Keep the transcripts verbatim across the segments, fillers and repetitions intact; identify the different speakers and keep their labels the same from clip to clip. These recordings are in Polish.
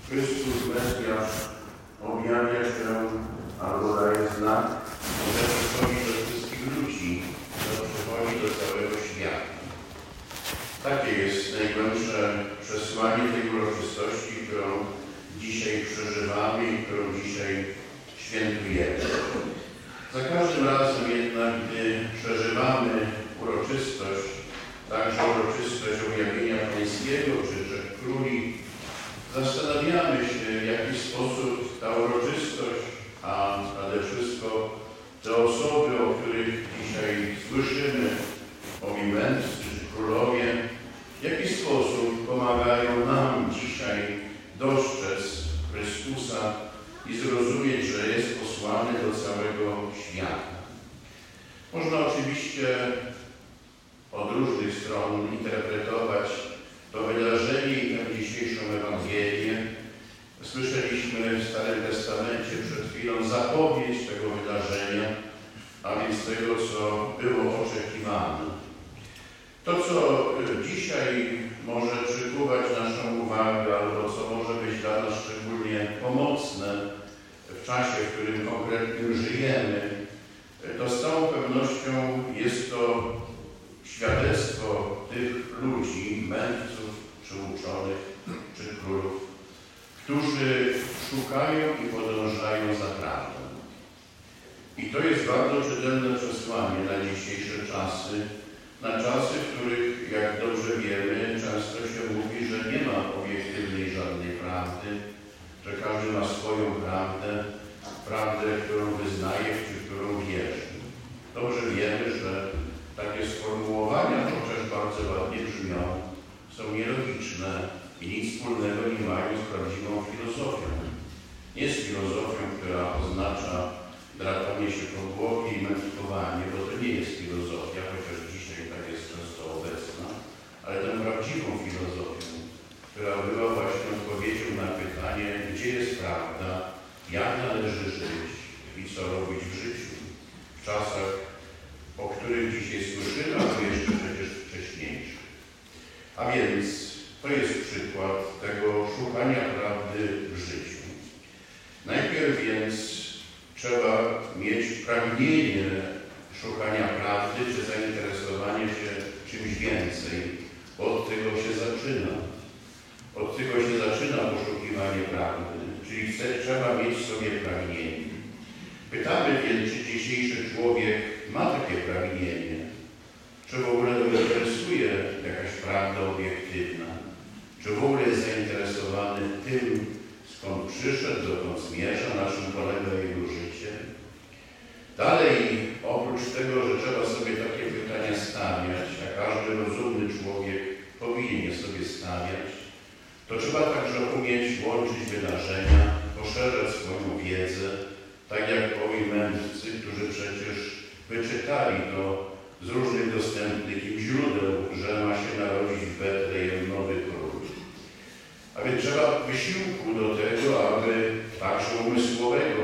Speaker 1: Chrystus Mesjasz objawia się albo daje znak, że przychodzi do wszystkich ludzi, że przychodzi do całego świata. Takie jest najgłębsze przesłanie tej uroczystości, którą dzisiaj przeżywamy i którą dzisiaj świętujemy. Za każdym razem jednak, gdy przeżywamy uroczystość, także uroczystość objawienia Pańskiego czy Trzech Króli, zastanawiamy się, w jaki sposób ta uroczystość, a nade wszystko te osoby, o których dzisiaj słyszymy, owi mędrcy czy królowie, w jaki sposób pomagają nam dzisiaj dostrzec Chrystusa i zrozumieć, że jest posłany do całego świata. Można oczywiście od różnych stron interpretować to wydarzenie i tę dzisiejszą Ewangelię. Słyszeliśmy w Starym Testamencie przed chwilą zapowiedź tego wydarzenia, a więc tego, co było oczekiwane. To, co dzisiaj może przykuwać naszą uwagę, albo co może być dla nas szczególnie pomocne w czasie, w którym konkretnie żyjemy, to z całą pewnością jest to świadectwo tych ludzi, mędrców, czy uczonych, czy królów, którzy szukają i podążają za prawdą. I to jest bardzo czytelne przesłanie na dzisiejsze czasy, na czasy, w których, jak dobrze wiemy, często się mówi, że nie ma obiektywnej żadnej prawdy, że każdy ma swoją prawdę, prawdę, którą wyznaje, czy którą wierzy. Dobrze wiemy, że takie sformułowania, chociaż bardzo ładnie brzmią, są nielogiczne i nic wspólnego nie mają z prawdziwą filozofią. Nie z filozofią, która oznacza drapanie się po głowie i mędrkowanie, bo to nie jest filozofia, chociaż dzisiaj tak jest często obecna, ale tą prawdziwą filozofią, która była właśnie odpowiedzią na pytanie, gdzie jest prawda, jak należy żyć i co robić w życiu, w czasach, o których dzisiaj słyszymy, a jeszcze przecież wcześniejszych. A więc to jest przykład tego szukania prawdy w życiu. Najpierw więc trzeba mieć pragnienie szukania prawdy, czy zainteresowanie się czymś więcej. Od tego się zaczyna. Od tego się zaczyna poszukiwanie prawdy. Czyli chce, trzeba mieć w sobie pragnienie. Pytamy więc, czy dzisiejszy człowiek ma takie pragnienie? Czy w ogóle go interesuje jakaś prawda obiektywna? Czy w ogóle jest zainteresowany tym, skąd przyszedł, dokąd zmierza, na czym polega jego życie? Dalej, oprócz tego, że trzeba sobie takie pytania stawiać, a każdy rozumny człowiek powinien je sobie stawiać, to trzeba także umieć łączyć wydarzenia, poszerzać swoją wiedzę, tak jak owi mędrcy, którzy przecież wyczytali to z różnych dostępnych im źródeł, że ma się narodzić w Betlejem nowy król. A więc trzeba wysiłku do tego, aby także umysłowego,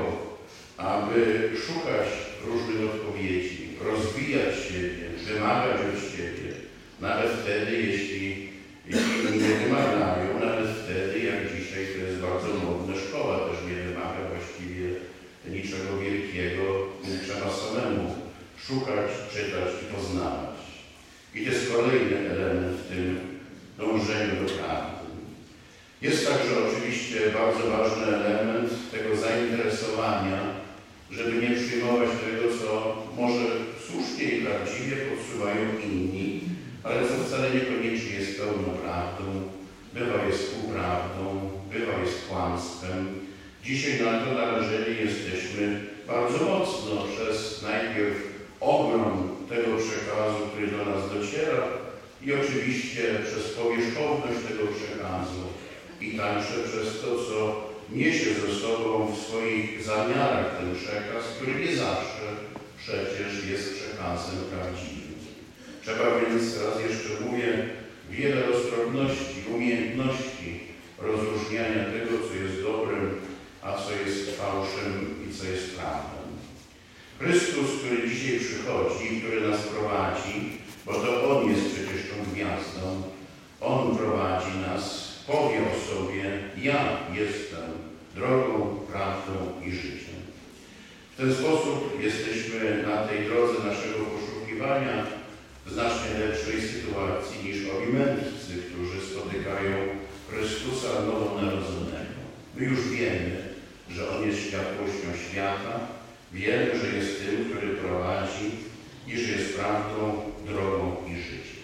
Speaker 1: aby szukać różnych odpowiedzi, rozwijać siebie, wymagać od siebie, nawet wtedy, jeśli, jeśli nie wymagają, nawet wtedy, jak dzisiaj to jest bardzo modne, szkoła też nie wymaga właściwie niczego wielkiego, trzeba samemu szukać, czytać i poznawać. I to jest kolejny element w tym dążeniu do prawdy. Jest także oczywiście bardzo ważny element tego zainteresowania, żeby nie przyjmować tego, co może słusznie i prawdziwie podsuwają inni, ale co wcale niekoniecznie jest pełną prawdą, bywa jest półprawdą, bywa jest kłamstwem. Dzisiaj na to narażeni jesteśmy bardzo mocno przez najpierw ogrom tego przekazu, który do nas dociera i oczywiście przez powierzchowność tego przekazu i także przez to, co niesie ze sobą w swoich zamiarach ten przekaz, który nie zawsze przecież jest przekazem prawdziwym. Trzeba więc, raz jeszcze mówię, wiele roztropności, umiejętności rozróżniania tego, co jest dobrem, a co jest fałszem i co jest prawdą. Chrystus, który dzisiaj przychodzi, który nas prowadzi, bo to On jest przecież tą gwiazdą, On prowadzi nas powie o sobie: ja jestem drogą, prawdą i życiem. W ten sposób jesteśmy na tej drodze naszego poszukiwania w znacznie lepszej sytuacji niż owi mędrcy, którzy spotykają Chrystusa nowonarodzonego. My już wiemy, że On jest światłością świata, wiemy, że jest tym, który prowadzi i że jest prawdą, drogą i życiem.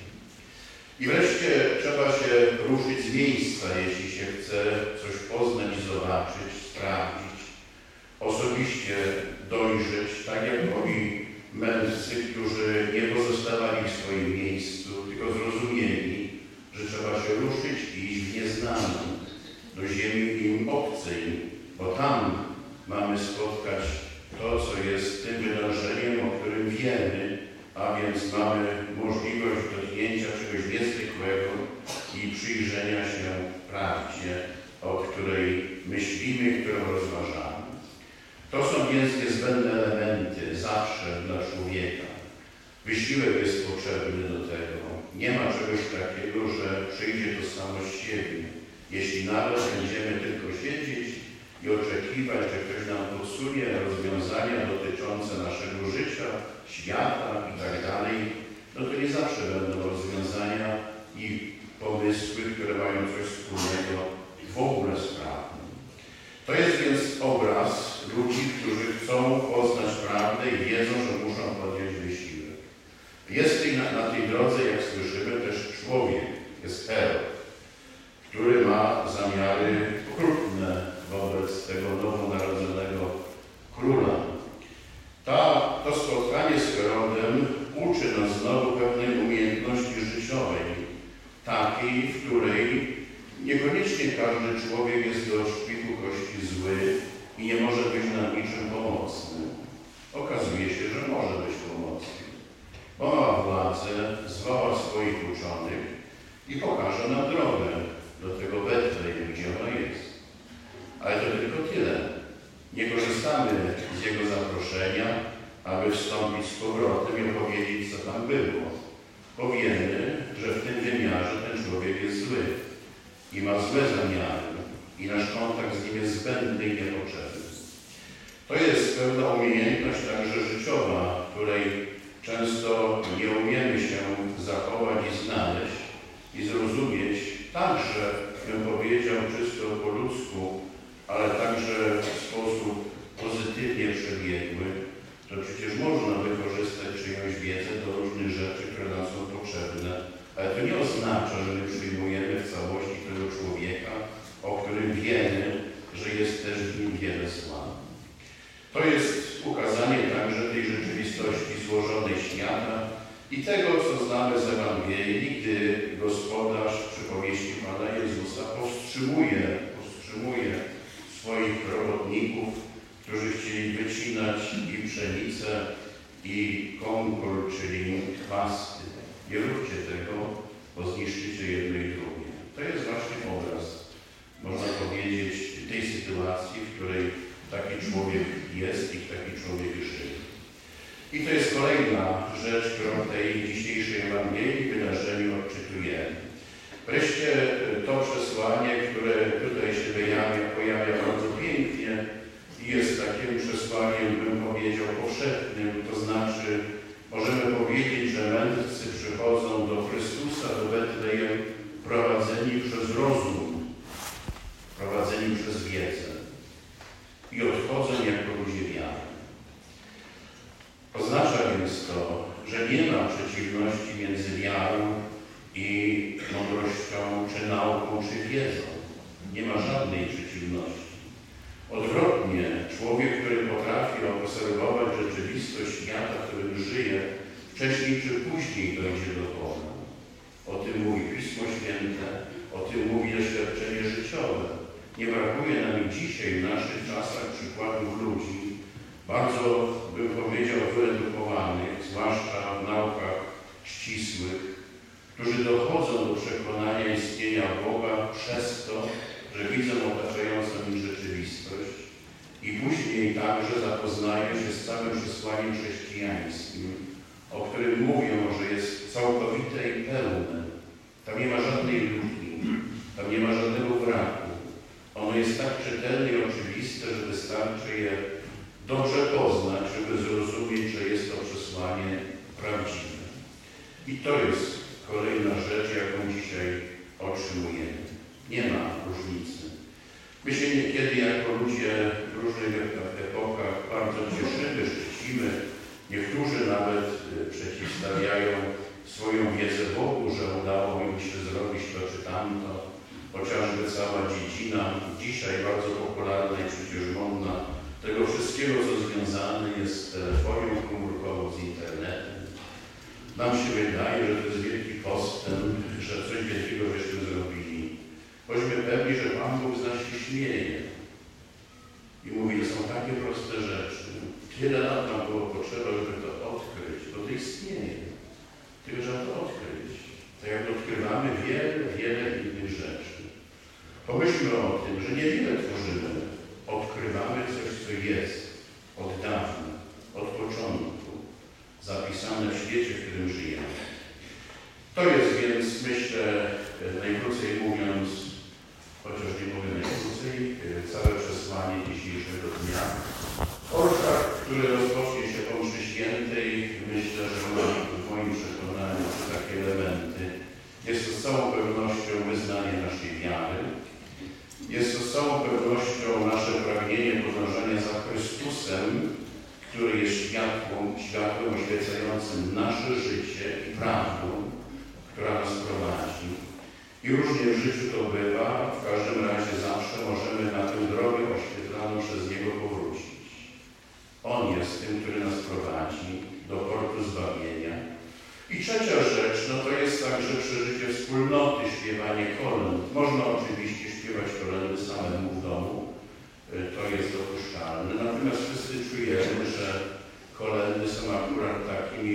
Speaker 1: I wreszcie trzeba się ruszyć z miejsca, jeśli się chce coś poznać i zobaczyć, sprawdzić, osobiście dojrzeć, tak jak owi mędrcy, którzy nie pozostawali w swoim miejscu, tylko zrozumieli, że trzeba się ruszyć i iść w nieznaną, do ziemi im obcej, bo tam mamy spotkać to, co jest tym wydarzeniem, o którym wiemy, a więc mamy możliwość dotknięcia czegoś niezwykłego i przyjrzenia się prawdzie, o której myślimy, którą rozważamy. To są więc niezbędne elementy zawsze dla człowieka. Wysiłek jest potrzebny do tego. Nie ma czegoś takiego, że przyjdzie to samo z siebie. Jeśli nawet będziemy tylko siedzieć i oczekiwać, że ktoś nam podsunie rozwiązania dotyczące naszego życia, świata i tak dalej, no to nie zawsze będą rozwiązania i pomysły, które mają coś wspólnego w ogóle z prawdą. To jest więc obraz ludzi, którzy chcą poznać prawdę i wiedzą, że muszą podjąć wysiłek. Jest tej, na, na tej drodze, jak słyszymy, też człowiek, jest Herod, który ma zamiary okrutne wobec tego nowonarodzonego króla. Ta, to spotkanie z Herodem uczy nas znowu pewnej umiejętności życiowej, takiej, w której niekoniecznie każdy człowiek jest do szpiku kości zły i nie może być nam niczym pomocny. Okazuje się, że może być pomocny, bo ma władzę, zwoła swoich uczonych i pokaże nam drogę do tego Betlejem, gdzie ona jest. Ale to tylko tyle. Nie korzystamy z jego zaproszenia, aby wstąpić z powrotem i opowiedzieć, co tam było. Bo wiemy, że w tym wymiarze ten człowiek jest zły i ma złe zamiary i nasz kontakt z nim jest zbędny i niepotrzebny. To jest pewna umiejętność także życiowa, której często nie umiemy się zachować i znaleźć i zrozumieć, także, bym powiedział, czysto po ludzku, ale także w sposób pozytywnie przebiegły, to przecież można wykorzystać czyjąś wiedzę do różnych rzeczy, które nam są potrzebne, ale to nie oznacza, że my przyjmujemy w całości tego człowieka, o którym wiemy, że jest też w nim wiele zła. To jest ukazanie także tej rzeczywistości złożonej świata i tego, co znamy z Ewangelii, gdy gospodarz przy powieści Pana Jezusa powstrzymuje, powstrzymuje swoich robotników, którzy chcieli wycinać i pszenicę, i konkol, czyli chwasty. Nie róbcie tego, bo zniszczycie jedno i drugie. To jest właśnie obraz, można powiedzieć, tej sytuacji, w której taki człowiek jest i taki człowiek żyje. I to jest kolejna rzecz, którą w tej dzisiejszej Ewangelii wydarzeniu odczytujemy. Wreszcie to przesłanie, które tutaj się wyjawia, pojawia bardzo pięknie i jest takim przesłaniem, bym powiedział, powszechnym, to znaczy możemy powiedzieć, że mędrcy przychodzą do Chrystusa, do Betlejem, prowadzeni przez rozum, prowadzeni przez wiedzę i odchodzą jako ludzie wiary. Oznacza więc to, że nie ma przeciwności między wiarą i mądrością, czy nauką, czy wiedzą. Nie ma żadnej przeciwności. Odwrotnie, człowiek, który potrafi obserwować rzeczywistość świata, w którym żyje, wcześniej czy później dojdzie do Boga. O tym mówi Pismo Święte, o tym mówi doświadczenie życiowe. Nie brakuje nam dzisiaj w naszych czasach przykładów ludzi, bardzo, bym powiedział, wyedukowanych, zwłaszcza w naukach ścisłych, którzy dochodzą do przekonania istnienia Boga przez to, że widzą otaczającą ich rzeczywistość i później także zapoznają się z całym przesłaniem chrześcijańskim, o którym mówią, że jest całkowite i pełne. Tam nie ma żadnej luki, tam nie ma żadnego braku. Ono jest tak czytelne i oczywiste, że wystarczy je dobrze poznać, żeby zrozumieć, że jest to przesłanie prawdziwe. I to jest kolejna rzecz, jaką dzisiaj otrzymujemy. Nie ma różnicy. My się niekiedy jako ludzie w różnych epokach bardzo cieszymy, szczycimy. Niektórzy nawet przeciwstawiają swoją wiedzę Bogu, że udało im się zrobić to czy tamto. Chociażby cała dziedzina, dzisiaj bardzo popularna i przecież modna, tego wszystkiego, co związane jest z telefonią komórkową, z internetem. Nam się wydaje, że to jest wielki postęp, że coś wielkiego żeśmy zrobili. Bądźmy pewni, że Pan Bóg z nas się śmieje i mówi, że są takie proste rzeczy. Tyle lat nam było potrzeba, żeby to odkryć, bo to istnieje. Tylko trzeba to odkryć. Tak jak odkrywamy wiele, wiele innych rzeczy. Pomyślmy o tym, że niewiele tworzymy. Odkrywamy coś, co jest od dawna, od początku, zapisane w świecie, w którym żyjemy. To jest więc, myślę, najkrócej mówiąc, chociaż nie mówię najkrócej, całe przesłanie dzisiejszego dnia. Orszak, który rozpocznie się po mszy świętej, myślę, że ma w moim przekonaniu takie elementy. Jest to z całą pewnością wyznanie naszej wiary. Jest to z całą pewnością nasze pragnienie podążania za Chrystusem, który jest światłem, światłem oświecającym nasze życie i prawdą, która nas prowadzi. I różnie w życiu to bywa, w każdym razie zawsze możemy na tę drogę oświetlaną przez Niego powrócić. On jest tym, który nas prowadzi do portu zbawienia. I trzecia rzecz, no to jest także przeżycie wspólnoty, śpiewanie kolęd. Można oczywiście śpiewać kolędy samemu w domu, to jest dopuszczalne. Natomiast wszyscy czujemy, że kolędy są akurat takimi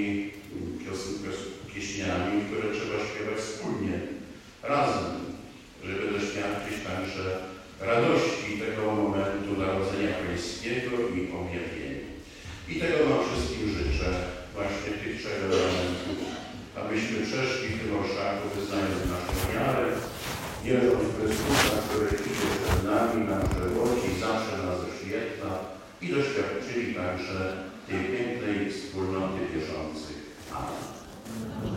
Speaker 1: pieśniami, które trzeba śpiewać wspólnie, razem, żeby doświadczyć także radości tego momentu narodzenia Pańskiego i objawienia. I tego wam wszystkim życzę, właśnie tych trzech elementów, abyśmy przeszli w tym orszaku, wyznając naszą wiarę, wierząc w Chrystusa, który idzie przed nami, nam przewodzi, zawsze nas oświetla i doświadczyli także